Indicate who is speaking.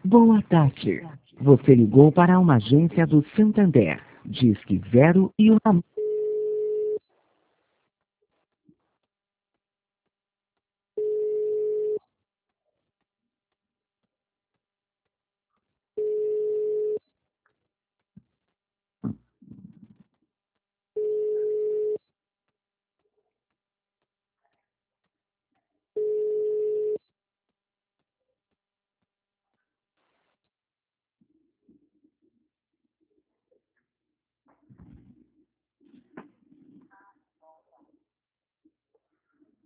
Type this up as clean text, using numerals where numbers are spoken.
Speaker 1: Boa tarde. Você ligou para uma agência do Santander. Disque 0 e o